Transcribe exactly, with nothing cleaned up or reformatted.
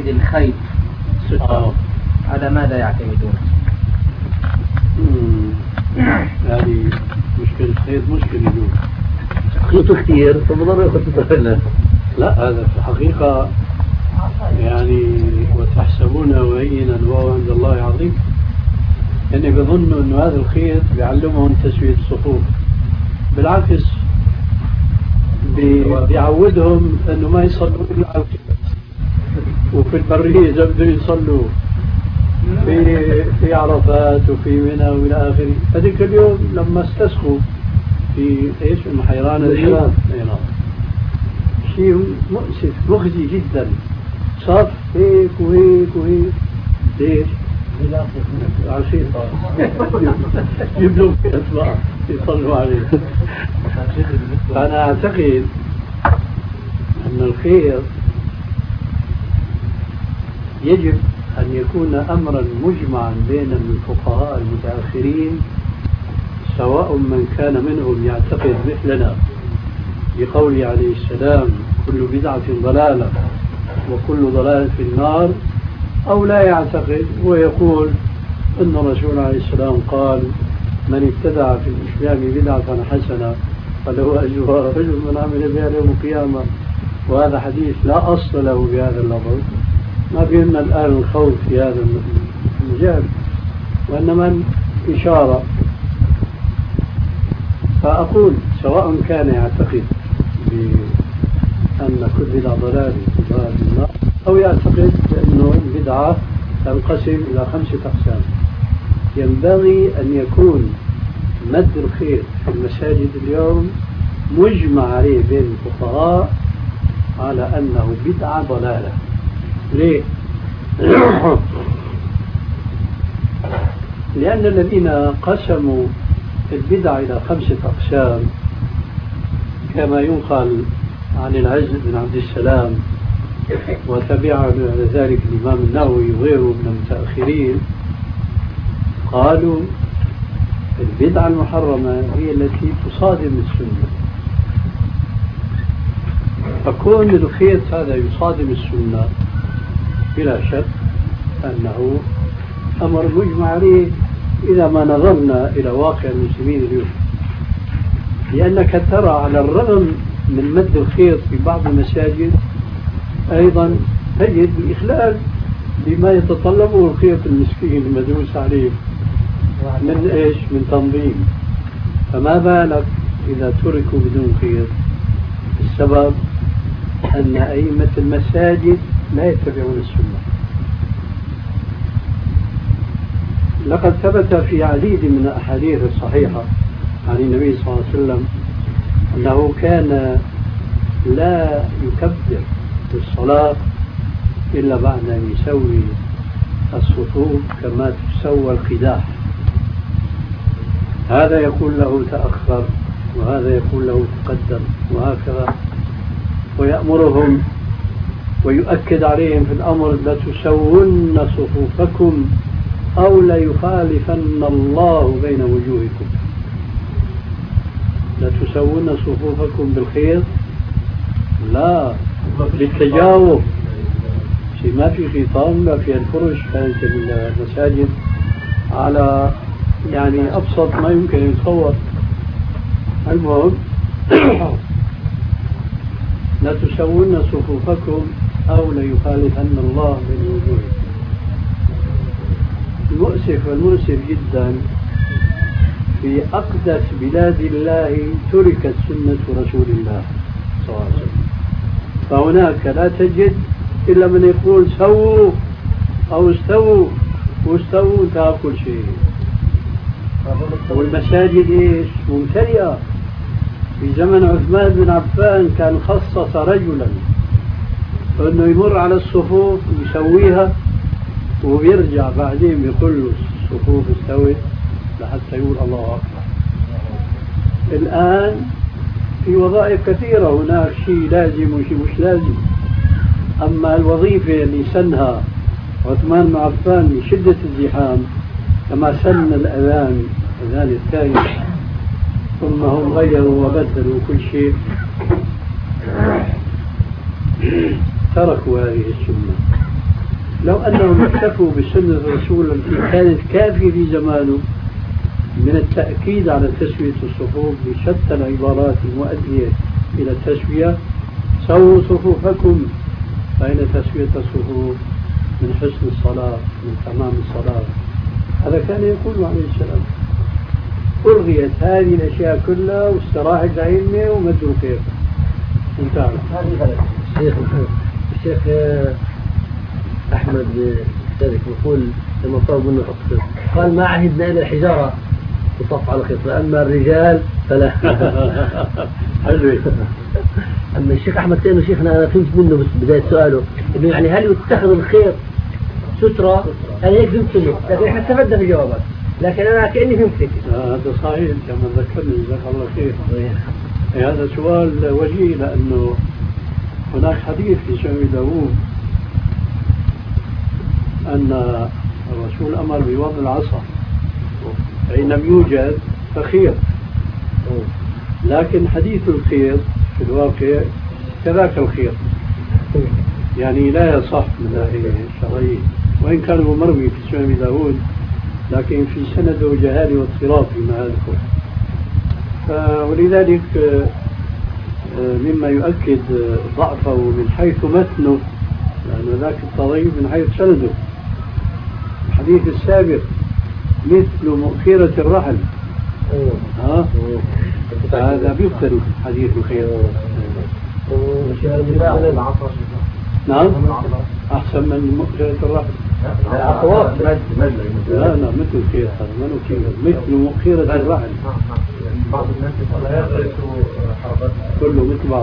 مساجد الخيط سترة، على ماذا يعتمدون؟ هذه مشكلة الخيط مشكلة دون خيطه كثير فبضل ياخذ سترة. لا هذا في الحقيقة يعني وتحسبونه هينا وهو عند الله عظيم. يعني بظنوا أنه هذا الخيط بيعلمهم تسوية الصفوف، بالعكس بيعودهم أنه ما يصلوا إلا على الخيط. وفي البرية إذا بدهم يصلوا في في عرفات وفي منى وإلى آخره. هذيك اليوم لما استسقوا في إيش المحيران الحيران شيء مؤسف مخزي جدا. صف هيك وهيك وهيك ليش؟ عشير جيب لهم أسماء يصلوا عليه. فأنا أعتقد أن الخير يجب أن يكون أمرا مجمعا بين الفقهاء المتأخرين، سواء من كان منهم يعتقد مثلنا بقوله عليه السلام كل بدعة ضلالة وكل ضلالة في النار، أو لا يعتقد ويقول أن الرسول عليه السلام قال من ابتدع في الإسلام بدعة حسنة فله أجرها رجل من عمل بها يوم القيامة. وهذا حديث لا أصل له بهذا اللفظ. ما بيهمنا الآن الخوض في هذا المجال، وإنما إشارة. فأقول سواء كان يعتقد بأن كل بدعة ضلالة ضلالة النار، أو يعتقد بأنه البدعة تنقسم إلى خمسة أقسام، ينبغي أن يكون مد الخير في المساجد اليوم مجمع عليه بين الفقهاء على أنه بدعة ضلالة. ليه؟ لأن الذين قسموا البدع إلى خمسة أقسام كما ينقل عن العز بن عبد السلام وتبعه على ذلك الإمام النووي وغيره من المتأخرين، قالوا البدعة المحرمة هي التي تصادم السنة. فكون الخيط هذا يصادم السنة بلا شك أنه أمر مجمع عليه إذا ما نظرنا إلى واقع المسلمين اليوم. لأنك ترى على الرغم من مد الخيط في بعض المساجد أيضا تجد الإخلال بما يتطلبه الخيط المسكين المدروس عليه من إيش؟ من تنظيم. فما بالك إذا تركوا بدون خيط؟ السبب أن أئمة المساجد لا يتبعون السنة. لقد ثبت في عديد من الأحاديث الصحيحة عن النبي صلى الله عليه وسلم أنه كان لا يكبر في الصلاة إلا بعد أن يسوي الصفوف كما تسوى القداح. هذا يقول له تأخر وهذا يقول له تقدم وهكذا، ويأمرهم ويؤكد عليهم في الأمر لتسون صفوفكم أو ليخالفن الله بين وجوهكم. لتسون صفوفكم بالخير لا للتجاوب. شيء ما في خيطان ما في الفرش كانت المساجد على يعني أبسط ما يمكن يتصور. المهم لا تسون صفوفكم أو ليخالفن الله بين وجوهكم. المؤسف والمؤسف جدا في أقدس بلاد الله تركت سنة رسول الله صلى الله عليه وسلم. فهناك لا تجد إلا من يقول سووا أو استووا، واستووا تأكل شيء. والمساجد إيش ممتلئة. في زمن عثمان بن عفان كان خصص رجلا أنه يمر على الصفوف ويسويها وبيرجع بعدين بيقول له الصفوف استوت لحتى يقول الله أكبر. الآن في وظائف كثيرة، هناك شيء لازم وشيء مش لازم. أما الوظيفة اللي سنها عثمان بن عفان لشدة الزحام كما سن الأذان الأذان الثاني، ثم هم غيروا وبدلوا كل شيء، تركوا هذه السنة. لو أنهم اكتفوا بسنة الرسول التي كانت كافية في زمانه من التأكيد على تسوية الصفوف بشتى العبارات المؤدية إلى التسوية، سووا صفوفكم، فإن تسوية الصفوف من حسن الصلاة، من تمام الصلاة. هذا كان يقول عليه السلام. ألغيت هذه الأشياء كلها واستراحت الأئمة ومدوا كيف انتهى. الشيخ الشيخ أحمد ذلك يقول لما طلب منه الخط قال ما عهدنا إلى الحجارة تصف على الخيط، فأما الرجال فلا. حلو. أما الشيخ أحمد كأنه شيخنا أنا فهمت منه بس بداية سؤاله إنه يعني هل يتخذ الخيط سترة؟ أنا هيك فهمت منه، لكن إحنا استفدنا في جوابك، لكن أنا كأني فهمت فيك. هذا صحيح كما ذكرني جزاك الله خير. هذا سؤال وجيه لأنه هناك حديث في سنن داوود أن الرسول أمر بوضع العصا فإن لم يوجد فخير، لكن حديث الخير في الواقع كذاك الخير، يعني لا يصح من ناحية شرعية، وإن كان مروي في سنن داوود لكن في سنده جهال واضطراب فيما أذكر. ولذلك مما يؤكد ضعفه من حيث متنه، لأن ذاك التضعيف من حيث سنده. الحديث السابق مثل مؤخرة الرحل، ها هذا بيبطل حديث الخير. نعم أحسن من مؤخرة الرحل. لا لا مثل الخير هذا ما نكيل، مثل مؤخرة الرحل. بعض الناس كله مثل بعض.